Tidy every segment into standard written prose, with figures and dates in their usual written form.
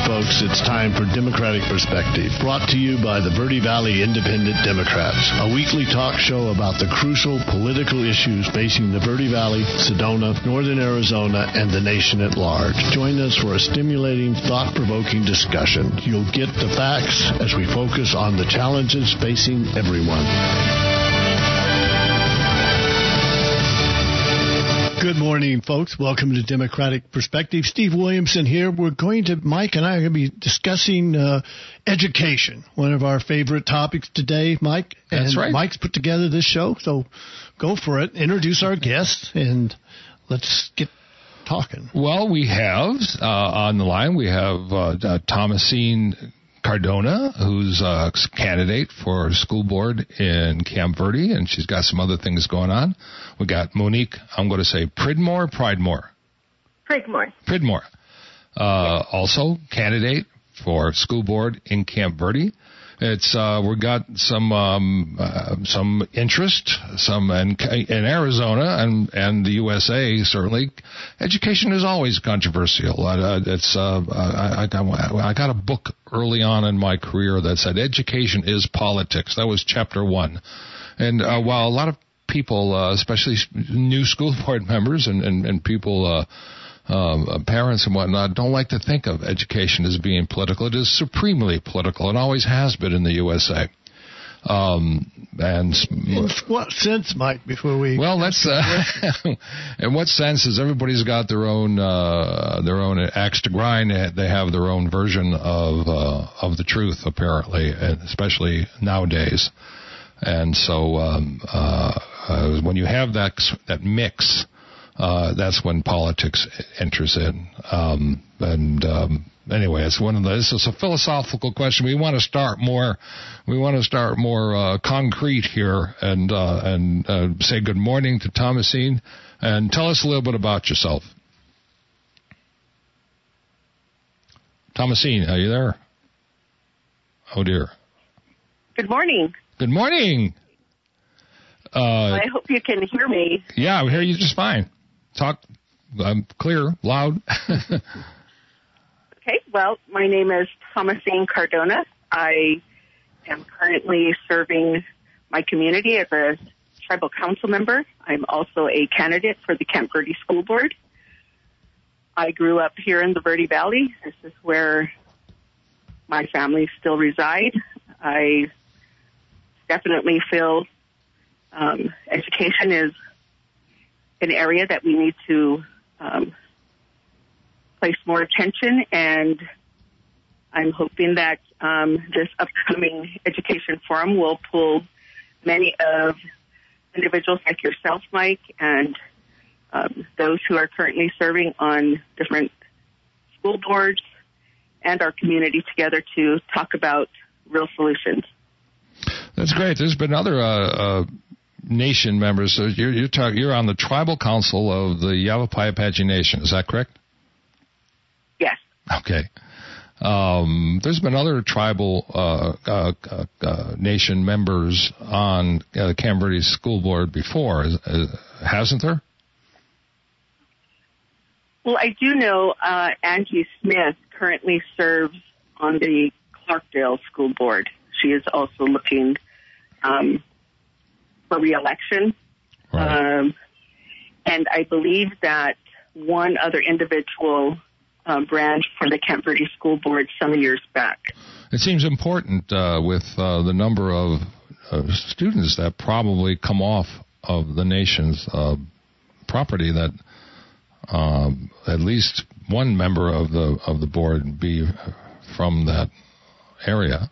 folks. It's time for Democratic Perspective, brought to you by the Verde Valley Independent Democrats, a weekly talk show about the crucial political issues facing the Verde Valley, Sedona, Northern Arizona, and the nation at large. Join us for a stimulating, thought-provoking discussion. You'll get the facts as we focus on the challenges facing everyone. Good morning, folks. Welcome to Democratic Perspective. Steve Williamson here. Mike and I are going to be discussing education, one of our favorite topics today, Mike. That's right. Mike's put together this show, so go for it. Introduce our guests, and let's get talking. Well, we have on the line, we have Thomasine Cardona, who's a candidate for school board in Camp Verde, and she's got some other things going on. We got Monique, I'm going to say Pridmore. Also candidate for school board in Camp Verde. We've got some interest, some in Arizona and the USA. Certainly, education is always controversial. I got a book early on in my career that said education is politics. That was chapter 1. And while a lot of people, especially new school board members and people, parents and whatnot, don't like to think of education as being political. It is supremely political and always has been in the USA. In what sense, Mike, before we... Well, let's... in what sense is everybody's got their own axe to grind. They have their own version of the truth, apparently, especially nowadays. And so when you have that mix... that's when politics enters in. Anyway, this is a philosophical question. We want to start more concrete here and say good morning to Thomasine and tell us a little bit about yourself. Thomasine, are you there? Oh dear. Good morning. Good morning. I hope you can hear me. Yeah, I hear you just fine. Talk clear, loud. Okay, well, my name is Thomasine Cardona. I am currently serving my community as a tribal council member. I'm also a candidate for the Camp Verde School Board. I grew up here in the Verde Valley. This is where my family still reside. I definitely feel education is an area that we need to place more attention, and I'm hoping that this upcoming education forum will pull many of individuals like yourself, Mike, and those who are currently serving on different school boards and our community together to talk about real solutions. That's great. There's been other nation members. So you're on the tribal council of the Yavapai Apache Nation. Is that correct? Yes. Okay. There's been other tribal nation members on the Camp Verde School Board before, hasn't there? Well, I do know Angie Smith currently serves on the Clarkdale School Board. She is also looking for re-election. Right. And I believe that one other individual ran for the Camp Verde School Board some years back. It seems important with the number of students that probably come off of the nation's property that at least one member of the board be from that area.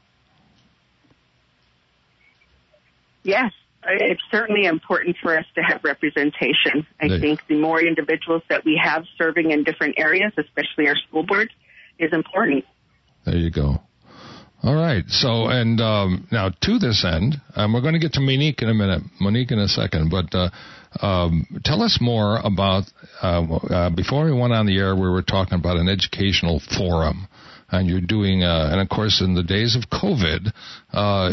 Yes, it's certainly important for us to have representation. I think the more individuals that we have serving in different areas, especially our school boards, is important. There you go. All right. So, and now to this end, we're going to get to Monique in a minute, Monique in a second, but tell us more about, before we went on the air, we were talking about an educational forum. And you're doing, and of course, in the days of COVID,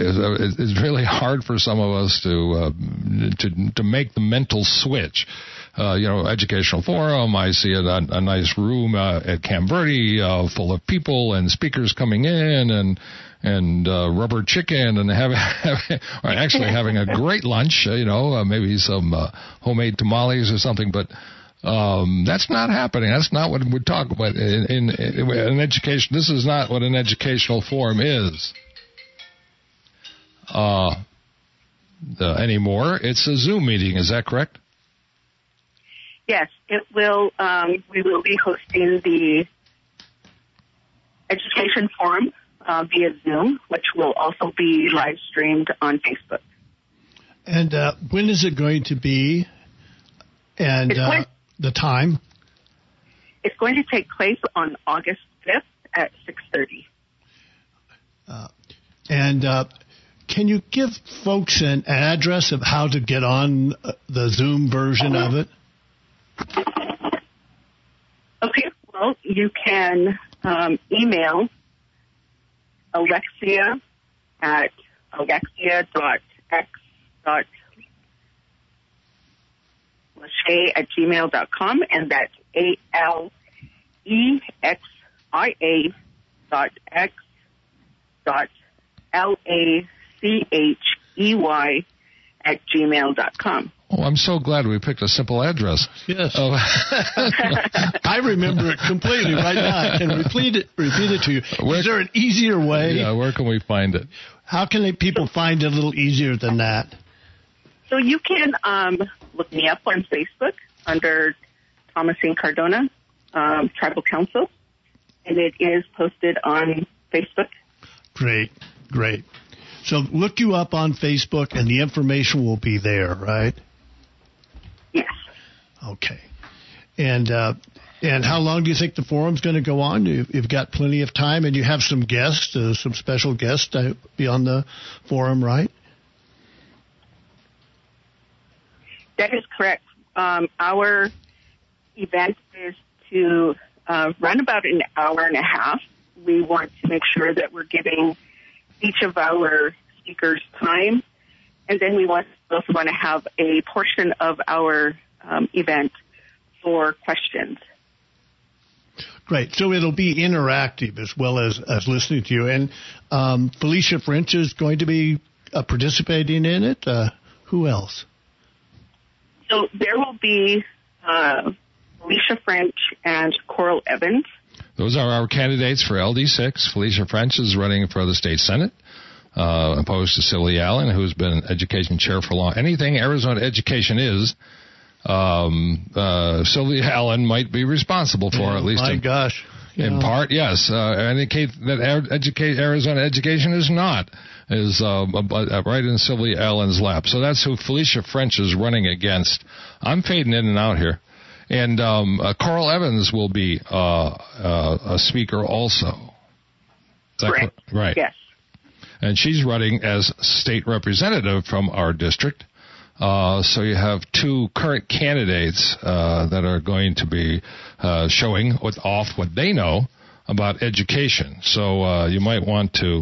it's really hard for some of us to make the mental switch. educational forum. I see a nice room at Camp Verde full of people and speakers coming in and rubber chicken and having a great lunch, maybe some homemade tamales or something, but that's not happening. That's not what we're talking about in education. This is not what an educational forum is anymore. It's a Zoom meeting. Is that correct? Yes, it will. We will be hosting the education forum via Zoom, which will also be live streamed on Facebook. And when is it going to be? And the time? It's going to take place on August 5th at 6:30. Can you give folks an address of how to get on the Zoom version of it? Okay, well, you can email Alexia at alexia.x.lachey@gmail.com, and that's alexia.LACHEY@gmail.com. Oh, I'm so glad we picked a simple address. Yes. I remember it completely right now. I can repeat it to you. Is there an easier way? Yeah, where can we find it? How can people find it a little easier than that? So you can look me up on Facebook under Thomasine Cardona, Tribal Council, and it is posted on Facebook. Great. So look you up on Facebook, and the information will be there, right? Yes. Okay. And how long do you think the forum's going to go on? You've got plenty of time, and you have some guests, some special guests to be on the forum, right? That is correct. Our event is to run about an hour and a half. We want to make sure that we're giving each of our speakers time, and then we also want to have a portion of our event for questions. Great. So it'll be interactive as well as listening to you. And Felicia French is going to be participating in it. Who else? So there will be Felicia French and Coral Evans. Those are our candidates for LD6. Felicia French is running for the state senate, opposed to Sylvia Allen, who's been education chair for long. Anything Arizona education is, Sylvia Allen might be responsible for, at least. My gosh. In part, yes. Indicate that Arizona education is not, is right in Sylvia Allen's lap. So that's who Felicia French is running against. I'm fading in and out here. And Coral Evans will be a speaker also. Correct. Right. Yes. And she's running as state representative from our district. So you have two current candidates that are going to be showing off what they know about education. So you might want to...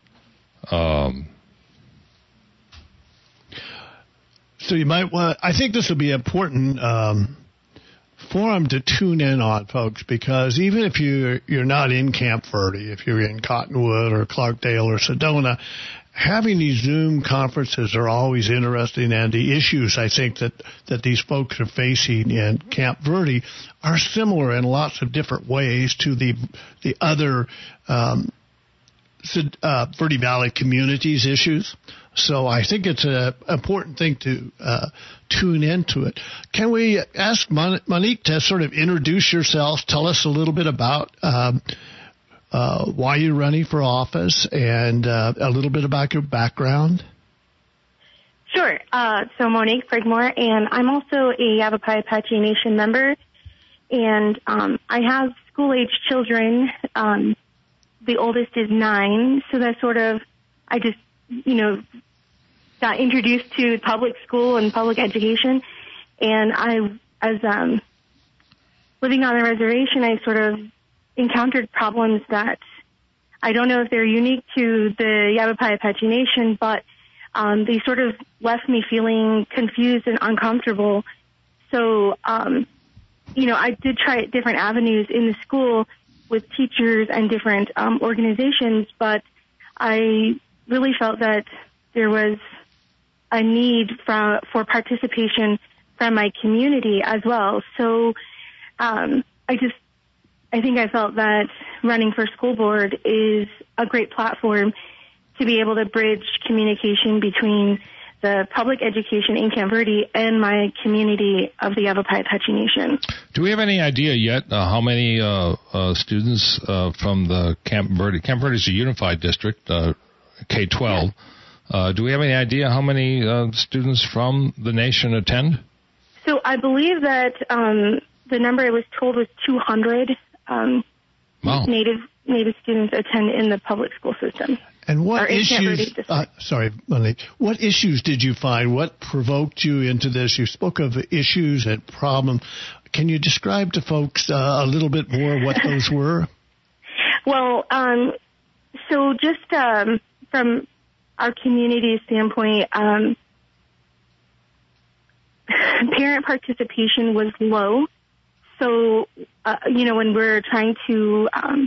So you might want... I think this will be important... forum to tune in on, folks, because even if you're not in Camp Verde, if you're in Cottonwood or Clarkdale or Sedona, having these Zoom conferences are always interesting, and the issues I think that these folks are facing in Camp Verde are similar in lots of different ways to the other Verde Valley communities issues. So I think it's an important thing to tune into it. Can we ask Monique to sort of introduce yourself, tell us a little bit about why you're running for office and a little bit about your background? Sure. So Monique Frigmore, and I'm also a Yavapai Apache Nation member, and I have school-age children. The oldest is 9, so that's sort of, I just, got introduced to public school and public education, and as living on the reservation, I sort of encountered problems that I don't know if they're unique to the Yavapai Apache Nation, but they sort of left me feeling confused and uncomfortable. So, I did try different avenues in the school with teachers and different organizations, but I really felt that there was a need for participation from my community as well. So I think I felt that running for school board is a great platform to be able to bridge communication between the public education in Camp Verde and my community of the Yavapai Apache Nation. Do we have any idea yet how many students from the Camp Verde is a unified district, K-12. Do we have any idea how many students from the nation attend? So I believe that the number I was told was 200 wow. Native students attend in the public school system. And what issues? Monique. What issues did you find? What provoked you into this? You spoke of issues and problems. Can you describe to folks a little bit more what those were? Well, so just from our community standpoint, parent participation was low. So, when we're trying to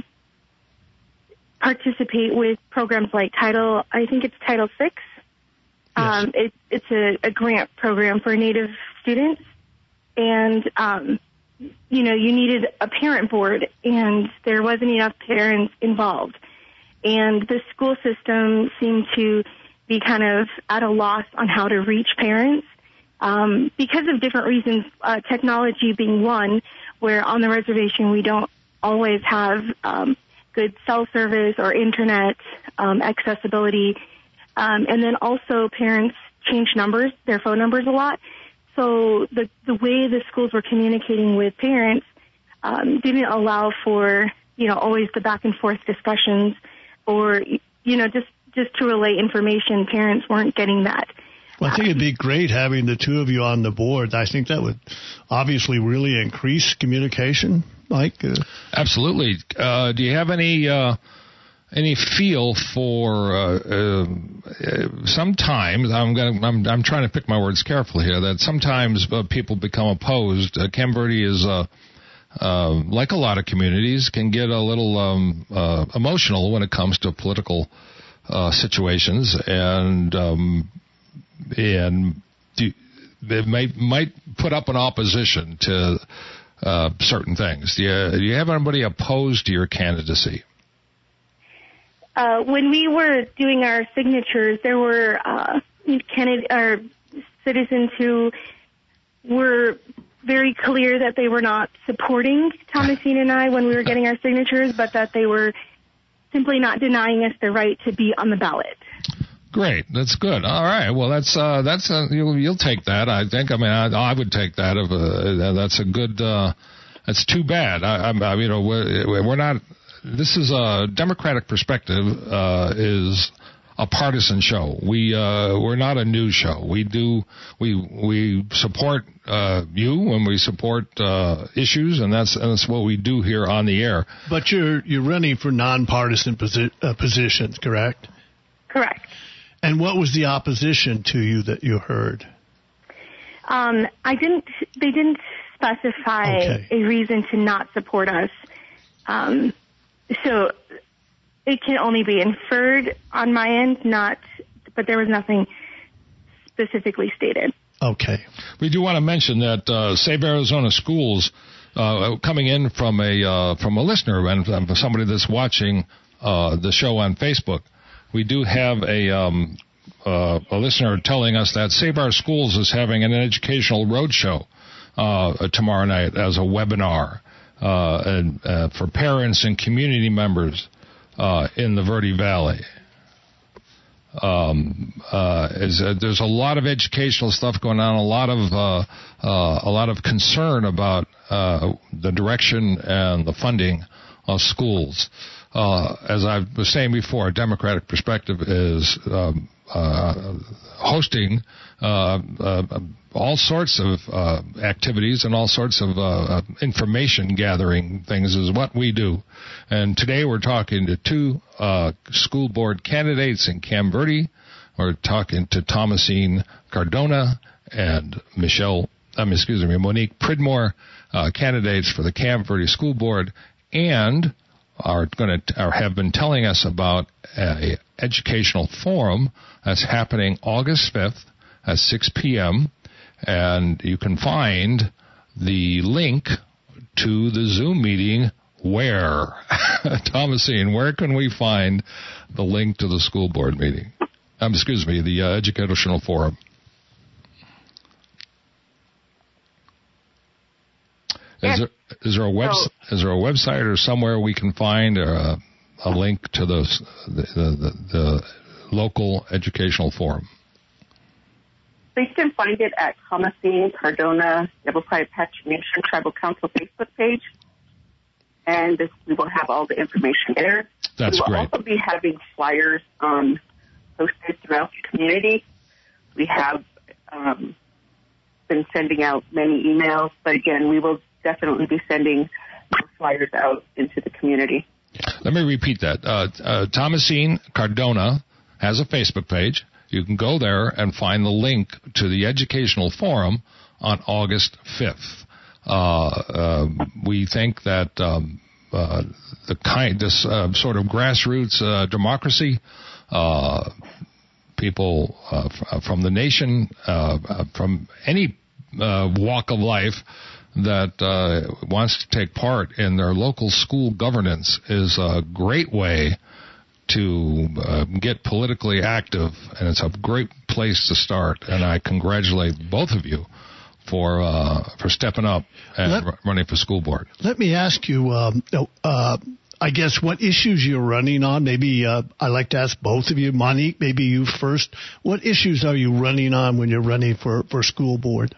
participate with programs like Title VI. Yes. It's a grant program for Native students. And, you needed a parent board, and there wasn't enough parents involved. And the school system seemed to be kind of at a loss on how to reach parents because of different reasons, technology being one, where on the reservation we don't always have good cell service or internet accessibility. And then also parents change their phone numbers a lot. So the way the schools were communicating with parents didn't allow for, always the back and forth discussions or, just to relay information. Parents weren't getting that. Well, I think it'd be great having the two of you on the board. I think that would obviously really increase communication, Mike. Absolutely. Do you have any feel for sometimes I'm trying to pick my words carefully here, that sometimes people become opposed. Camp Verde is like a lot of communities, can get a little emotional when it comes to political situations, and they might put up an opposition to certain things. Do you have anybody opposed to your candidacy? When we were doing our signatures, there were citizens who were very clear that they were not supporting Thomasine and I when we were getting our signatures, but that they were simply not denying us the right to be on the ballot. Great, that's good. All right, well, you'll take that. I think. I mean, I would take that. That's a good. That's too bad. We're not. This is a Democratic Perspective is a partisan show. We're not a news show. We support you and we support issues, and that's what we do here on the air. But you're running for nonpartisan positions, correct? Correct. And what was the opposition to you that you heard? They didn't specify a reason to not support us. So it can only be inferred on my end, but there was nothing specifically stated. Okay. We do want to mention that Save Arizona Schools, coming in from a listener and from somebody that's watching the show on Facebook, we do have a listener telling us that Save Our Schools is having an educational roadshow tomorrow night as a webinar for parents and community members in the Verde Valley. There's a lot of educational stuff going on, a lot of concern about the direction and the funding of schools. As I was saying before, Democratic Perspective is hosting all sorts of activities and all sorts of information gathering things is what we do. And today we're talking to two school board candidates in Camp Verde. We're talking to Thomasine Cardona and Michelle Monique Pridmore, candidates for the Camp Verde School Board, and have been telling us about a educational forum that's happening August 5th at 6 p.m., and you can find the link to the Zoom meeting where? Thomasine, where can we find the link to the school board meeting? The educational forum. Is there a website or somewhere we can find a link to the local educational forum? They can find it at Thomasine Cardona Yavapai Apache Nation Tribal Council Facebook page, and we will have all the information there. That's great. We will also be having flyers posted throughout the community. We have been sending out many emails, but again, we will definitely be sending flyers out into the community. Let me repeat that. Thomasine Cardona has a Facebook page. You can go there and find the link to the educational forum on August 5th. We think that this sort of grassroots democracy, people from the nation, from any walk of life that wants to take part in their local school governance is a great way to get politically active, and it's a great place to start. And I congratulate both of you for stepping up and running for school board. Let me ask you, I guess, what issues you're running on. Maybe I'd like to ask both of you. Monique, maybe you first. What issues are you running on when you're running for school board?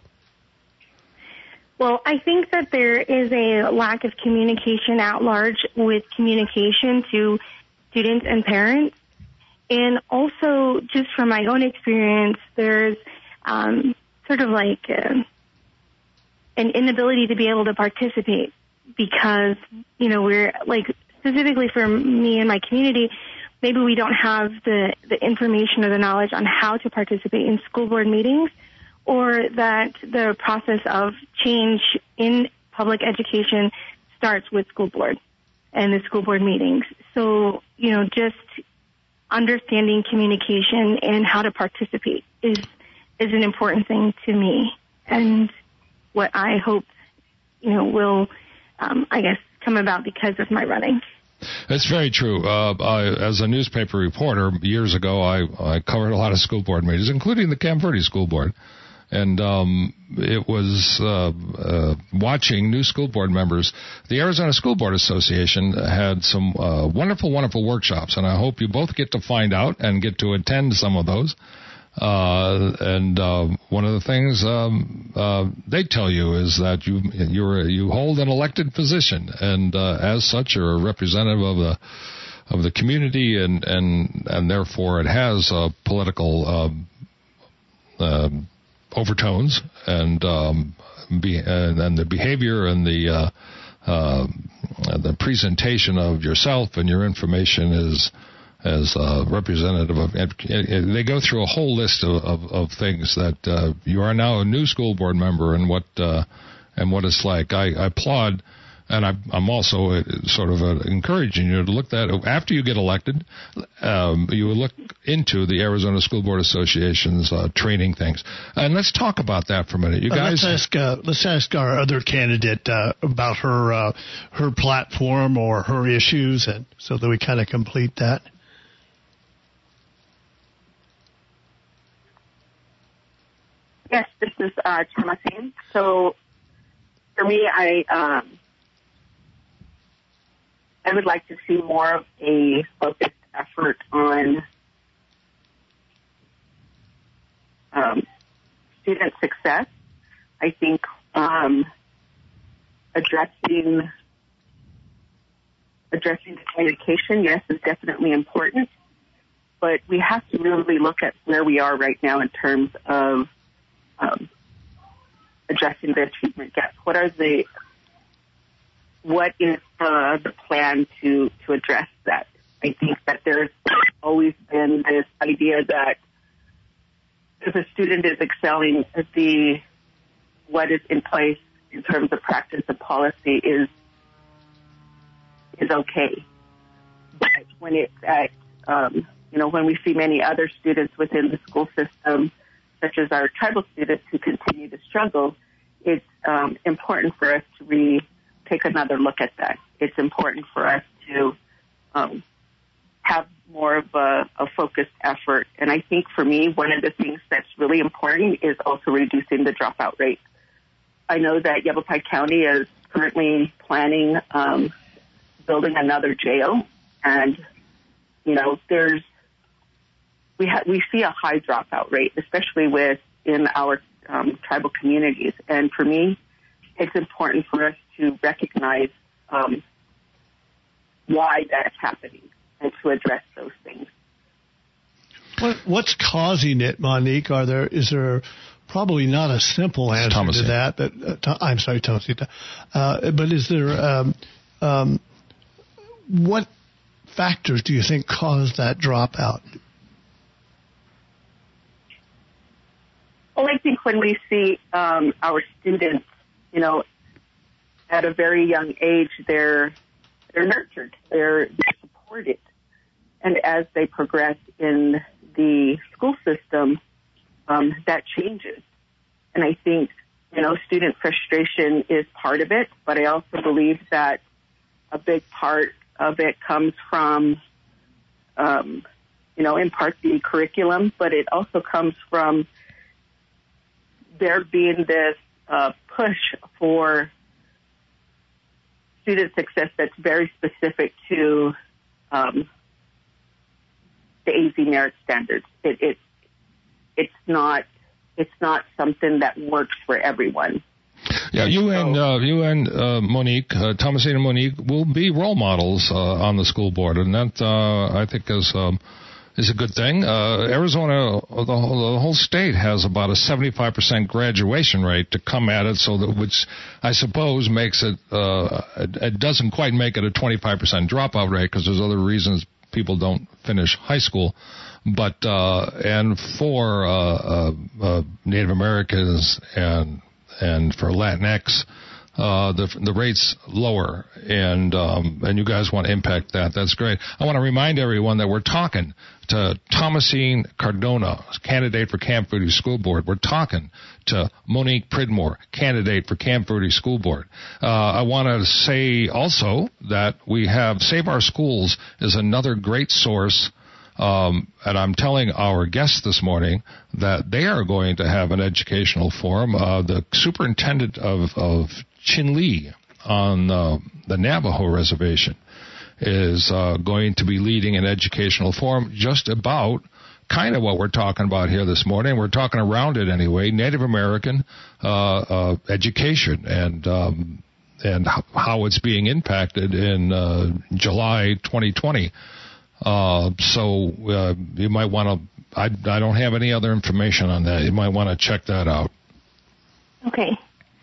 Well, I think that there is a lack of communication at large with communication to students and parents. And also, just from my own experience, there's sort of like an inability to be able to participate because, we're like, specifically for me and my community, maybe we don't have the information or the knowledge on how to participate in school board meetings, or that the process of change in public education starts with school board and the school board meetings. So, just understanding communication and how to participate is an important thing to me, and what I hope, will, come about because of my running. It's very true. As a newspaper reporter, years ago, I covered a lot of school board meetings, including the Camp Verde School Board. And it was watching new school board members. The Arizona School Board Association had some wonderful, wonderful workshops, and I hope you both get to find out and get to attend some of those. And one of the things they tell you is that you hold an elected position, and as such, you're a representative of the community, and therefore it has political overtones, and the behavior and the presentation of yourself and your information is as representative of. They go through a whole list of things that you are now a new school board member and what it's like. I applaud. And I'm also sort of encouraging you to look that after you get elected, you will look into the Arizona School Board Association's training things. And let's talk about that for a minute. You guys, let's ask our other candidate about her platform or her issues, and so that we kind of complete that. Yes, this is Thomasine. So for me, I would like to see more of a focused effort on student success. I think addressing the communication, yes, is definitely important, but we have to really look at where we are right now in terms of addressing the achievement gap. What is the plan to address that? I think that there's always been this idea that if a student is excelling, the what is in place in terms of practice and policy is okay. But when it's at, when we see many other students within the school system, such as our tribal students who continue to struggle, it's important for us to take another look at that. It's important for us to have more of a focused effort. And I think for me, one of the things that's really important is also reducing the dropout rate. I know that Yavapai County is currently planning building another jail, and we see a high dropout rate, especially in our tribal communities. And for me, it's important for us to recognize why that's happening and to address those things. What's causing it, Monique? Is there probably not a simple answer to that? But I'm sorry, Thomasita. But is there what factors do you think cause that dropout? Well, I think when we see our students, at a very young age, they're nurtured, they're supported, and as they progress in the school system, that changes. And I think student frustration is part of it, but I also believe that a big part of it comes from, in part the curriculum, but it also comes from there being this push for student success that's very specific to the AZ merit standards. It's not something that works for everyone. Yeah, you and Monique, Thomasita and Monique, will be role models on the school board, and that I think is a good thing. Arizona, the whole state has about a 75% graduation rate to come at it, which I suppose makes it. It doesn't quite make it a 25% dropout rate because there's other reasons people don't finish high school. But and for Native Americans and for Latinx, the rate's lower, and you guys want to impact that. That's great. I want to remind everyone that we're talking to Thomasine Cardona, candidate for Camp Verde School Board. We're talking to Monique Pridmore, candidate for Camp Verde School Board. I want to say also that we have Save Our Schools is another great source. And I'm telling our guests this morning that they are going to have an educational forum. The superintendent of Chinle on the Navajo reservation is going to be leading an educational forum just about kind of what we're talking about here this morning. We're talking around it anyway, Native American education and how it's being impacted in July 2020. So you might want to, I don't have any other information on that. You might want to check that out. Okay.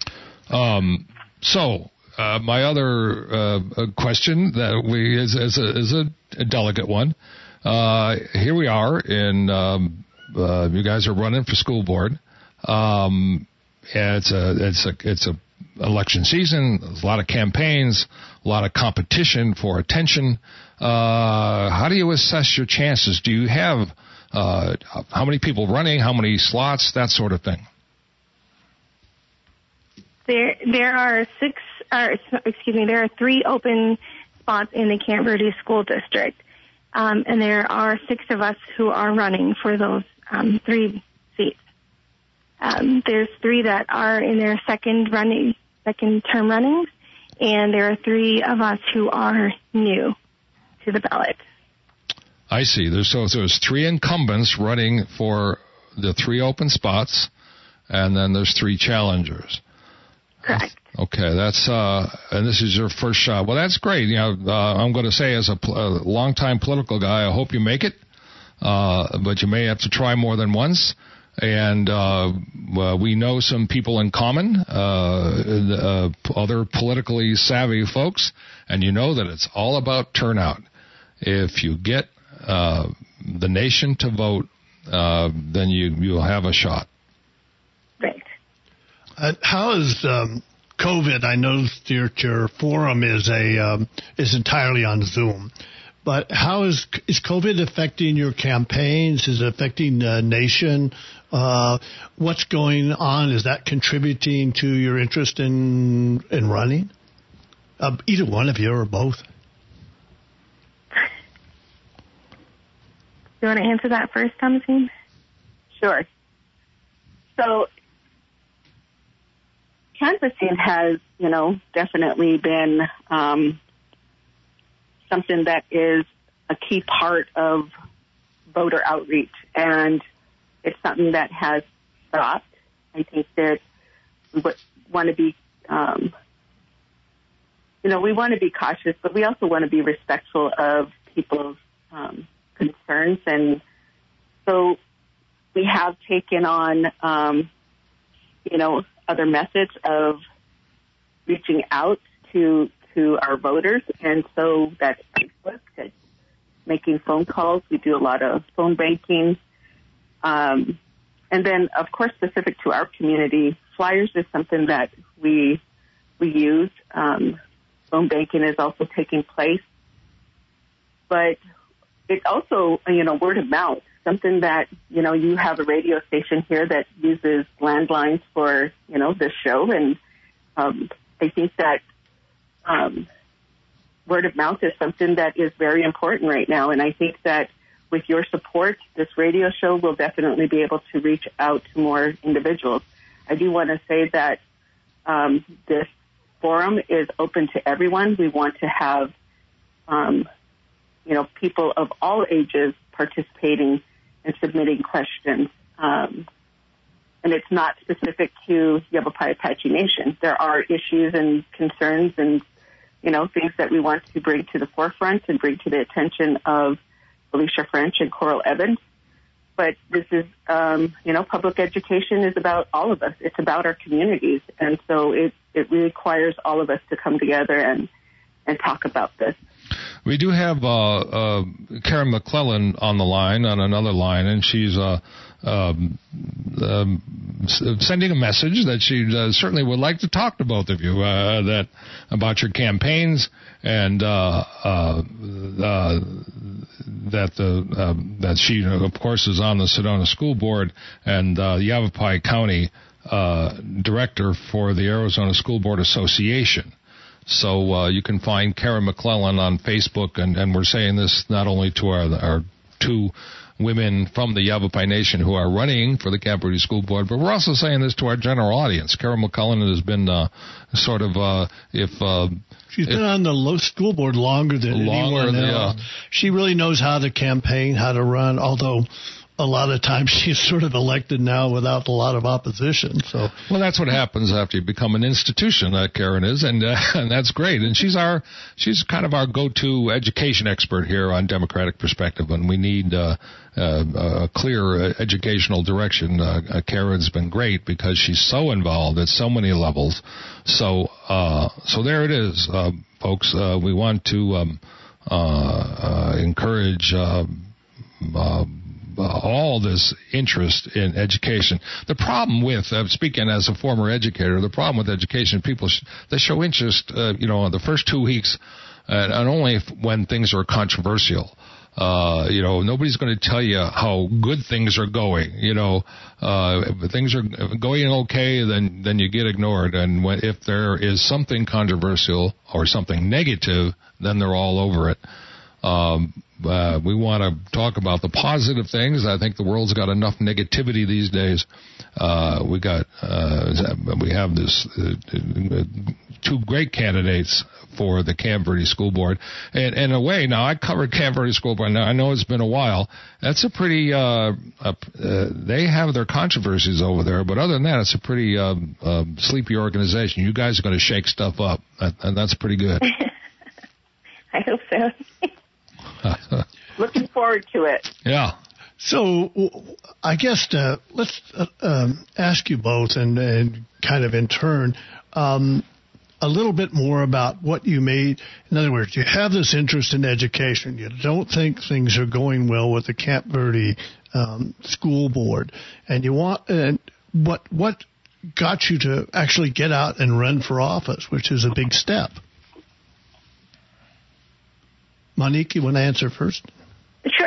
So my other question that is a delicate one. Here we are in, you guys are running for school board. It's a election season. There's a lot of campaigns, a lot of competition for attention. How do you assess your chances? Do you have how many people running, how many slots, that sort of thing? There are there are 3 open spots in the Camp Verde School District, and there are 6 of us who are running for those 3 seats. There's 3 that are in their second term runnings, and there are 3 of us who are new to the ballot. I see. There's 3 incumbents running for the 3 open spots, and then there's 3 challengers. Correct. Okay, that's and this is your first shot. Well, that's great. I'm going to say as a longtime political guy, I hope you make it, but you may have to try more than once. And we know some people in common, other politically savvy folks, and you know that it's all about turnout. If you get the nation to vote, then you'll have a shot. Right. How is COVID? I noticed your forum is entirely on Zoom, but how is COVID affecting your campaigns? Is it affecting the nation? What's going on? Is that contributing to your interest in running? Either one of you or both. You want to answer that first, Thomasine? Sure. So canvassing has, definitely been something that is a key part of voter outreach, and it's something that has stopped. I think that we want to be, we want to be cautious, but we also want to be respectful of people's concerns, and so we have taken on, other methods of reaching out to our voters, and so that's Facebook, that's making phone calls. We do a lot of phone banking. And then, of course, specific to our community, flyers is something that we use. Phone banking is also taking place. But it's also, word of mouth, something that, you have a radio station here that uses landlines for, this show. And I think that word of mouth is something that is very important right now. And I think that with your support, this radio show will definitely be able to reach out to more individuals. I do want to say that this forum is open to everyone. We want to have, people of all ages participating and submitting questions. And it's not specific to Yavapai Apache Nation. There are issues and concerns and, things that we want to bring to the forefront and bring to the attention of Alicia French and Coral Evans. But this is, public education is about all of us. It's about our communities. And so it really requires all of us to come together and talk about this. We do have Karen McClellan on the line, on another line, and she's sending a message that she certainly would like to talk to both of you about your campaigns, and that she, of course, is on the Sedona School Board and Yavapai County Director for the Arizona School Board Association. So you can find Karen McClellan on Facebook, and we're saying this not only to our two women from the Yavapai Nation who are running for the Camp Verde School Board, but we're also saying this to our general audience. Karen McClellan has been she's been on the school board longer than anyone else. She really knows how to campaign, how to run, although a lot of times she's sort of elected now without a lot of opposition. So, well, that's what happens after you become an institution. Karen is, and that's great. And she's kind of our go-to education expert here on Democratic Perspective, and we need a clear educational direction. Karen's been great because she's so involved at so many levels. So there it is, folks. We want to encourage. All this interest in education. The problem with, speaking as a former educator, the problem with education, people, they show interest, in the first 2 weeks, and only when things are controversial. Nobody's going to tell you how good things are going. If things are going okay, then you get ignored. And if there is something controversial or something negative, then they're all over it. We want to talk about the positive things. I think the world's got enough negativity these days. We have this two great candidates for the Camp Verde School Board. And in a way, now I covered Camp Verde School Board. Now I know it's been a while. That's a pretty. They have their controversies over there, but other than that, it's a pretty sleepy organization. You guys are going to shake stuff up, and that's pretty good. I hope so. Looking forward to it. Yeah. So I guess let's ask you both and kind of in turn a little bit more about what you made. In other words, you have this interest in education. You don't think things are going well with the Camp Verde School Board, and you want what got you to actually get out and run for office, which is a big step. Monique, you want to answer first? Sure.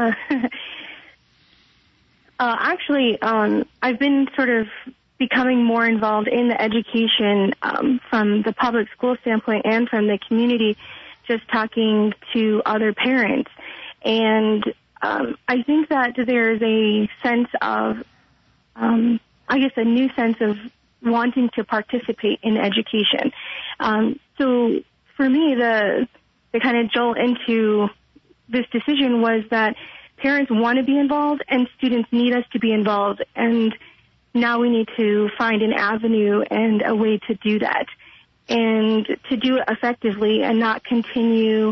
Actually, I've been sort of becoming more involved in the education from the public school standpoint and from the community, just talking to other parents. And I think that there's a sense of, a new sense of wanting to participate in education. So for me, the kind of jolt into this decision was that parents want to be involved and students need us to be involved. And now we need to find an avenue and a way to do that and to do it effectively and not continue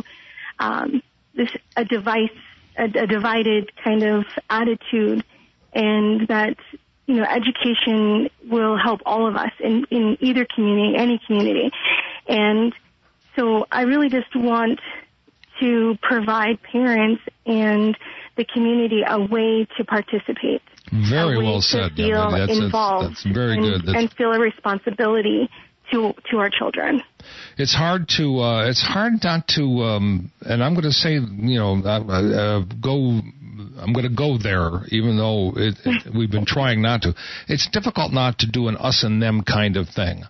a divided kind of attitude, and that, education will help all of us in either community, any community. And so I really just want to provide parents and the community a way to participate. Very well said. Feel involved. That's very good. And feel a responsibility to our children. It's hard not to, and I'm going to say, I'm going to go there, even though we've been trying not to. It's difficult not to do an us and them kind of thing.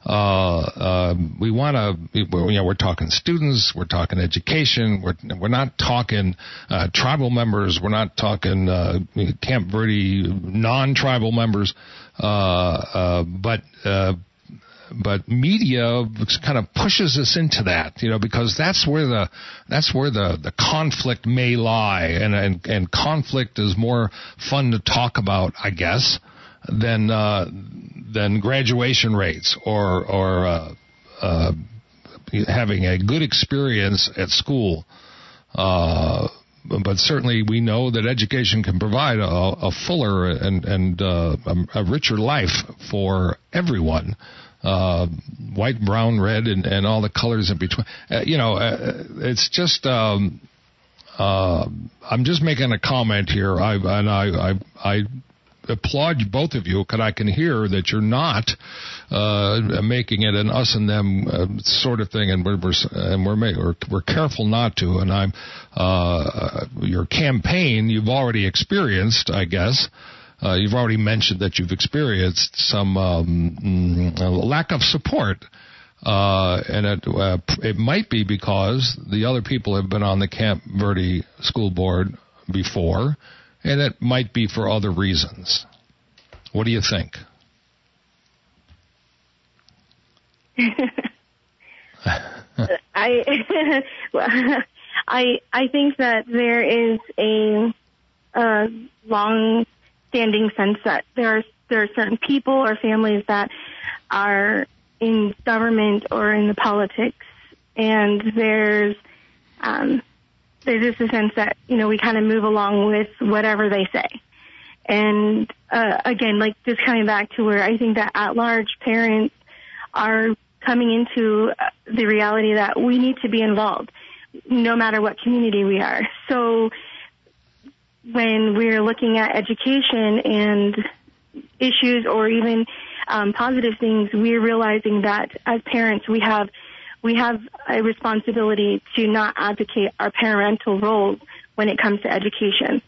We want to, we're talking students, we're talking education, we're not talking tribal members, we're not talking Camp Verde non-tribal members, but media kind of pushes us into that, because that's where the conflict may lie, and conflict is more fun to talk about, I guess, than graduation rates or having a good experience at school. But certainly we know that education can provide a fuller and a richer life for everyone. White, brown, red, and all the colors in between. It's just, I'm just making a comment here. I applaud you, both of you, because I can hear that you're not making it an us and them sort of thing, and we're careful not to. And your campaign you've already experienced, I guess. You've already mentioned that you've experienced some lack of support, and it might be because the other people have been on the Camp Verde School Board before, and it might be for other reasons. What do you think? I think that there is a long-standing sense that there are certain people or families that are in government or in the politics, and there's just a sense that, we kind of move along with whatever they say. And again, just coming back to where I think that at-large parents are coming into the reality that we need to be involved, no matter what community we are. So when we're looking at education and issues or even positive things, we're realizing that as parents we have a responsibility to not advocate our parental roles when it comes to education.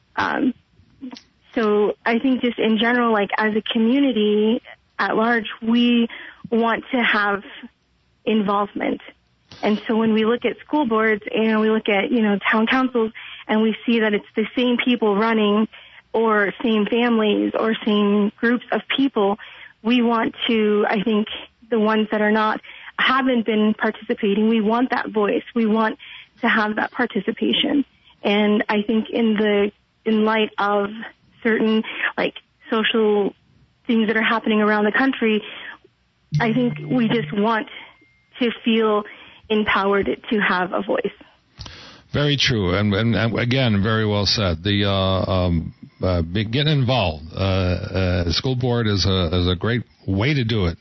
So I think just in general, as a community at large, we want to have involvement. And so when we look at school boards and we look at, town councils, and we see that it's the same people running or same families or same groups of people, we want to, I think, the ones that haven't been participating, we want that voice. We want to have that participation. And I think in light of certain social things that are happening around the country, I think we just want to feel empowered to have a voice. Very true, and again, very well said. The get involved. The school board is a great way to do it.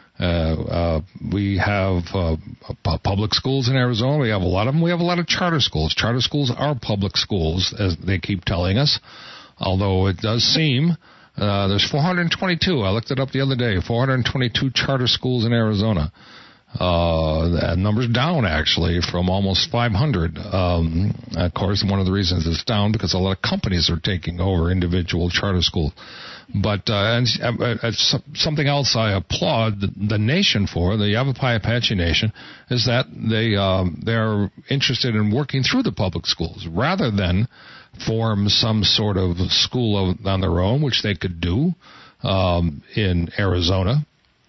We have public schools in Arizona. We have a lot of them. We have a lot of charter schools. Charter schools are public schools, as they keep telling us. Although it does seem There's 422. I looked it up the other day. 422 charter schools in Arizona. That number's down, actually, from almost 500. Of course, one of the reasons it's down because a lot of companies are taking over individual charter schools. But something else I applaud the nation for, the Yavapai Apache Nation, is that they're interested in working through the public schools rather than form some sort of school on their own, which they could do in Arizona.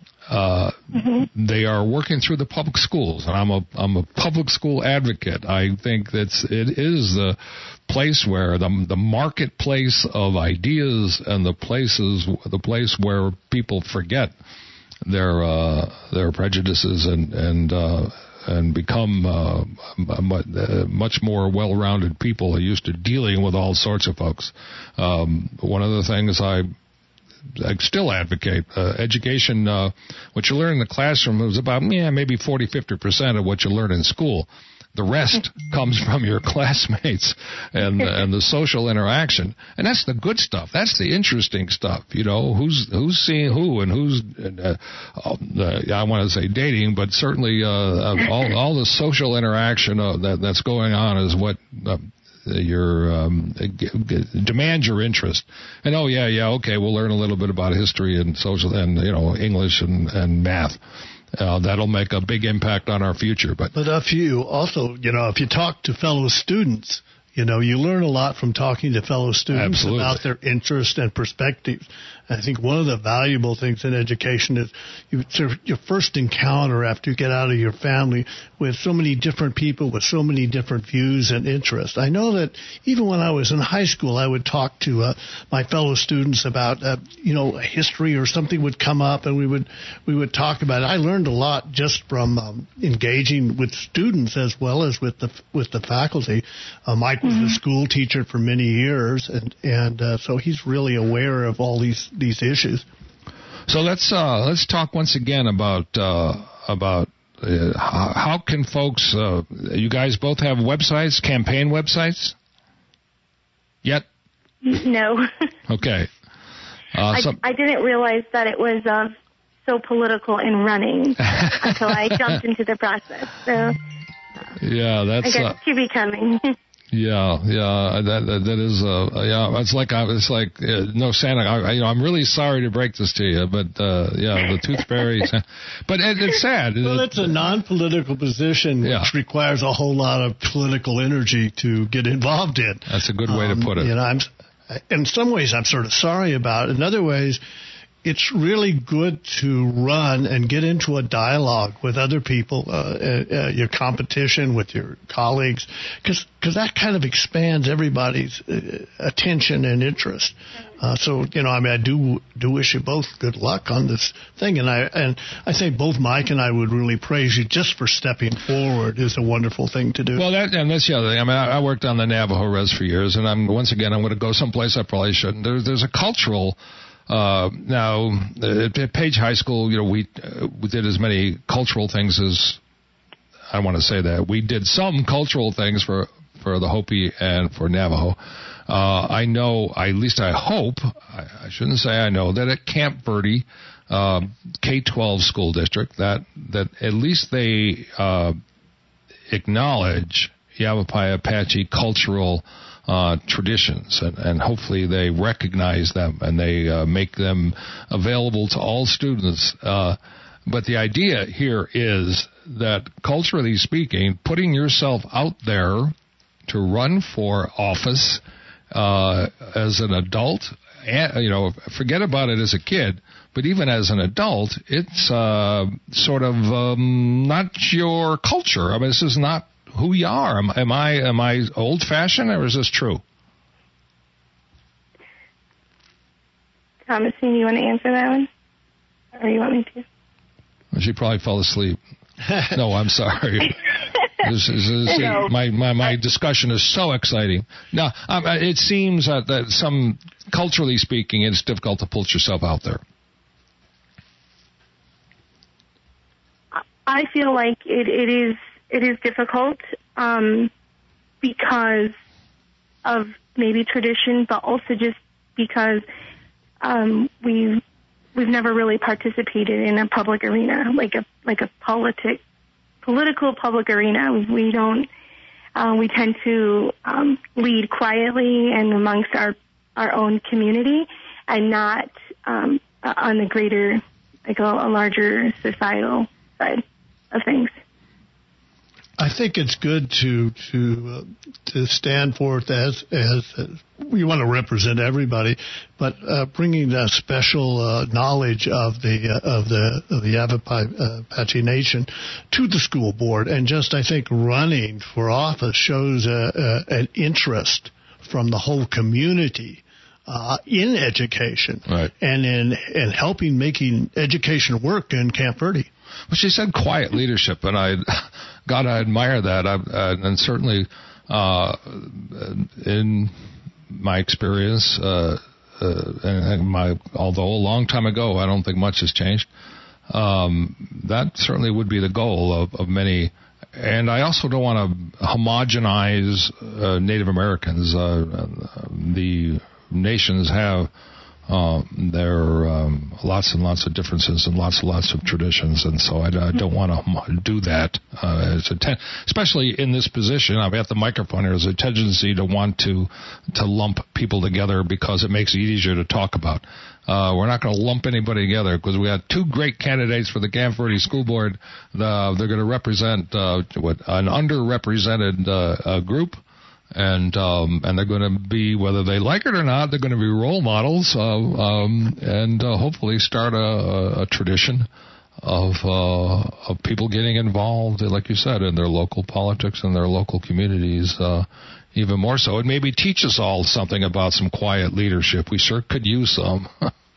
They are working through the public schools, and I'm a public school advocate. I think it is the place where the marketplace of ideas and the place where people forget their prejudices and become much more well-rounded people who are used to dealing with all sorts of folks. One of the things I still advocate, education, what you learn in the classroom is about, maybe 40-50% of what you learn in school. The rest comes from your classmates and the social interaction. And that's the good stuff. That's the interesting stuff. Who's seeing who and who's, I want to say dating, but certainly all the social interaction that's going on is what demand your interest. And okay, we'll learn a little bit about history and social and English and math. That'll make a big impact on our future. But if you also, if you talk to fellow students, you learn a lot from talking to fellow students Absolutely. About their interests and perspectives. I think one of the valuable things in education is your first encounter after you get out of your family with so many different people with so many different views and interests. I know that even when I was in high school, I would talk to my fellow students about history or something would come up, and we would talk about it. I learned a lot just from engaging with students as well as with the faculty. Mike was a school teacher for many years, and so he's really aware of all these issues. So let's talk once again about how can folks. You guys both have websites, campaign websites? Yet? No. Okay. I didn't realize that it was so political in running until I jumped into the process. So yeah, that's I guess to be coming. Yeah, that is, it's like no Santa. I'm really sorry to break this to you, but the tooth fairy. But it's sad. Well, it's a non-political position which requires a whole lot of political energy to get involved in. That's a good way to put it. In some ways, I'm sort of sorry about it. In other ways, it's really good to run and get into a dialogue with other people, your competition, with your colleagues, because that kind of expands everybody's attention and interest. I do wish you both good luck on this thing, and I think both Mike and I would really praise you just for stepping forward. Is a wonderful thing to do. Well, that's the other thing. I worked on the Navajo Res for years, and I'm going to go someplace I probably shouldn't. There's a cultural. Now, at Page High School, we did as many cultural things as, I want to say that. We did some cultural things for the Hopi and for Navajo. I know, at least I hope, I shouldn't say I know, that at Camp Verde, K-12 school district, that at least they acknowledge Yavapai Apache cultural traditions, and hopefully they recognize them and they make them available to all students. But the idea here is that, culturally speaking, putting yourself out there to run for office as an adult, forget about it as a kid, but even as an adult, it's sort of not your culture. I mean, this is not who you are. Am I old-fashioned, or is this true? Thomasine, you want to answer that one? Or you want me to? She probably fell asleep. No, I'm sorry. My discussion is so exciting. Now, it seems that some, culturally speaking, it's difficult to put yourself out there. I feel like it is difficult because of maybe tradition, but also just because we've never really participated in a public arena, like a political public arena. We don't. We tend to lead quietly and amongst our own community, and not on the greater, like a larger societal side of things. I think it's good to stand forth as we want to represent everybody, but bringing that special knowledge of the Yavapai Nation to the school board, and just I think running for office shows an interest from the whole community in education, right, and in helping making education work in Camp Verde. Well, she said quiet leadership, and I admire that. And certainly, in my experience, although a long time ago, I don't think much has changed. That certainly would be the goal of many. And I also don't want to homogenize Native Americans. The nations have there are lots and lots of differences and lots of traditions, and so I don't want to do that. Especially in this position, I'm at the microphone. There's a tendency to want to lump people together because it makes it easier to talk about. We're not going to lump anybody together because we got two great candidates for the Camp Verde School Board. They're going to represent an underrepresented group. And they're going to be, whether they like it or not, they're going to be role models and hopefully start a tradition of people getting involved, like you said, in their local politics and their local communities, even more so. And maybe teach us all something about some quiet leadership. We sure could use some.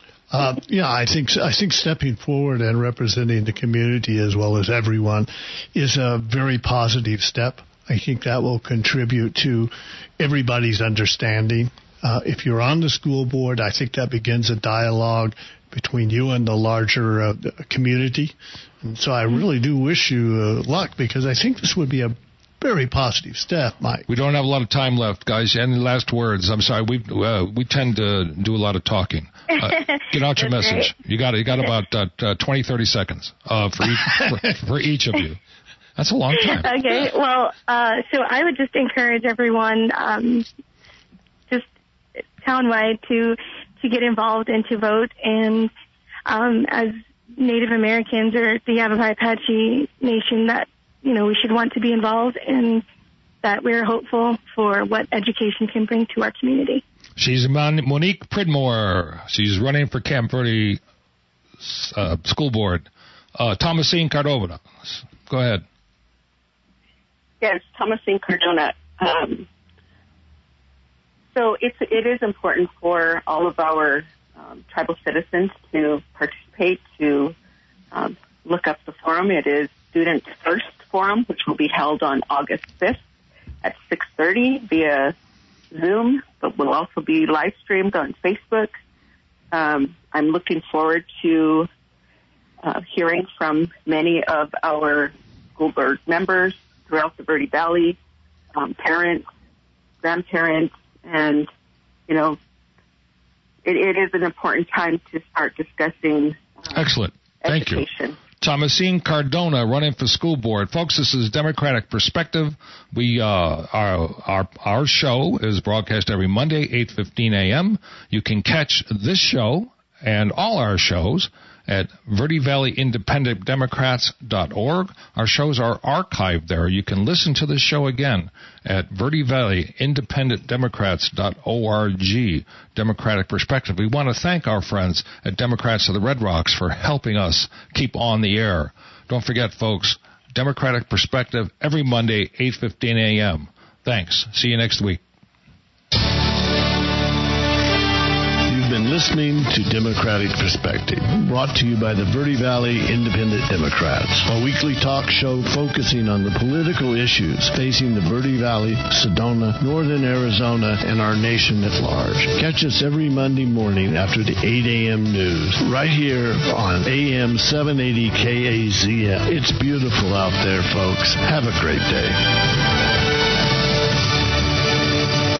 I think stepping forward and representing the community as well as everyone is a very positive step. I think that will contribute to everybody's understanding. If you're on the school board, I think that begins a dialogue between you and the larger community. And so I really do wish you luck, because I think this would be a very positive step, Mike. We don't have a lot of time left, guys. Any last words? I'm sorry, we tend to do a lot of talking. Get out your message. Right. You got about 20, 30 seconds for each of you. That's a long time. Okay, well, so I would just encourage everyone, just townwide, to get involved and to vote. And as Native Americans or the Yavapai Apache Nation, that we should want to be involved, and that we're hopeful for what education can bring to our community. She's Monique Pridmore. She's running for Camp Verde School Board. Thomasine Cardona, go ahead. Yes, Thomasine Cardona. So it is important for all of our tribal citizens to participate, to look up the forum. It is Student First Forum, which will be held on August 5th at 6:30 via Zoom, but will also be live streamed on Facebook. I'm looking forward to hearing from many of our school board members throughout the Verde Valley, parents, grandparents, and, it is an important time to start discussing Excellent. Thank education. You. Thomasine Cardona running for school board. Folks, this is Democratic Perspective. We our show is broadcast every Monday, 8:15 a.m. You can catch this show and all our shows at Verde Valley Independent Democrats.org. Our shows are archived there. You can listen to the show again at Verde Valley Independent Democrats.org. Democratic Perspective. We want to thank our friends at Democrats of the Red Rocks for helping us keep on the air. Don't forget, folks, Democratic Perspective every Monday, 8:15 a.m. Thanks. See you next week. Been listening to Democratic Perspective, brought to you by the Verde Valley Independent Democrats, a weekly talk show focusing on the political issues facing the Verde Valley, Sedona, Northern Arizona, and our nation at large. Catch us every Monday morning after the 8 a.m. news, right here on AM 780 KAZM. It's beautiful out there, folks. Have a great day.